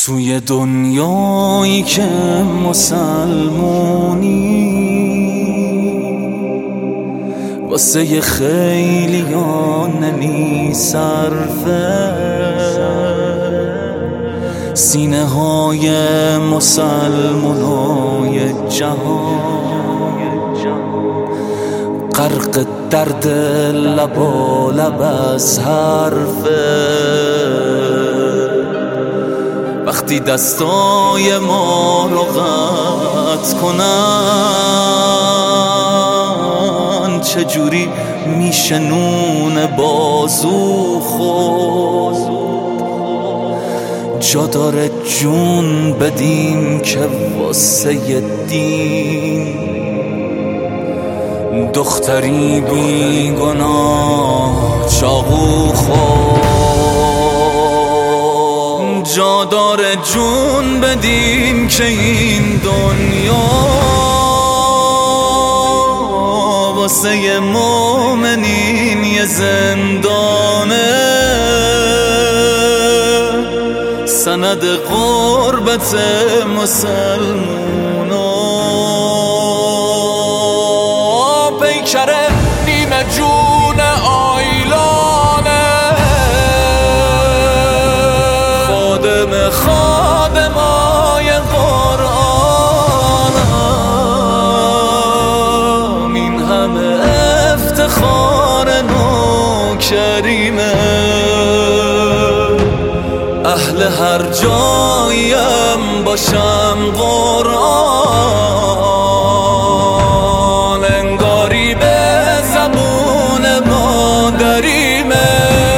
توی دنیایی که مسلمونی واسه خیلیان نمی صرفه، سینه های مسلمانای جهان غرق درد لبا لب از حرفه. وقتی دستای ما رو قطع کنن چجوری میشه نون بازو خورد؟ جا داره جون بدیم که واسه دین دختری بی گناه چاقو خورد. جا داره جون بدیم که این دنیا واسه مومنین یه زندانه، سند غربت مسلمونا. پیکره نیمه جون آیلانه، خادمای قرآنم، این همه افتخار نوکریمه. اهل هر جاییم باشم قرآن انگاری به زبون مادریمه.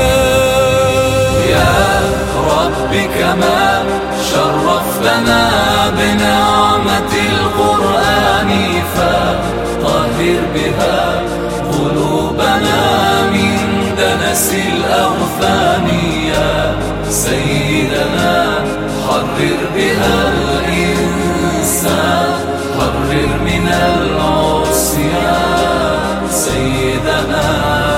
كما شرفتنا بنعمة القرآن فطهر بها قلوبنا من دنس الأوثان. يا سيدنا حرر بها الإنسان، حرر من العصيان سيدنا.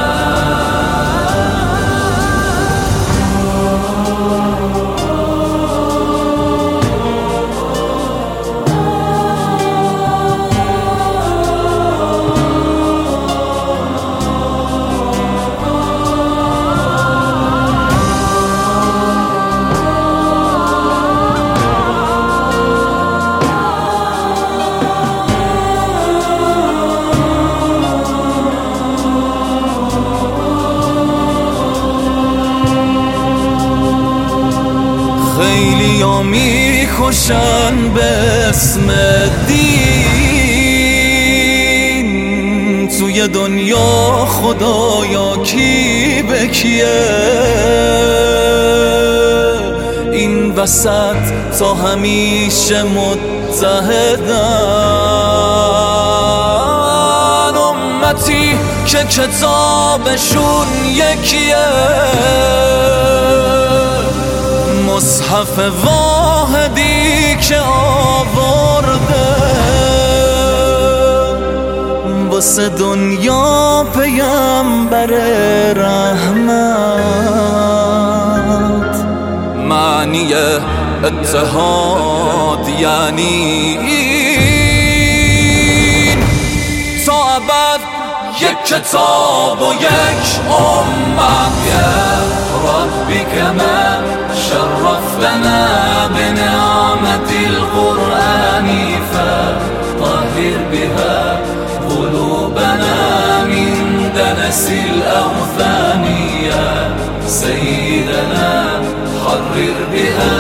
خیلی ها میکشن به اسم دین، توی دنیا خدایا کی به کیه؟ این وسط تا همیشه متحدن، امتی که کتابشون یکیه. مصحف واحدی که آورده واسه دنیا پیامبر رحمت. معنی اتحاد یعنی این تا ابد یک کتاب و یک امت. یا ربی کما شرفتنا بنعمة القرآن فطهر بها قلوبنا من دنس الأوثان. يا سيدنا حرر بها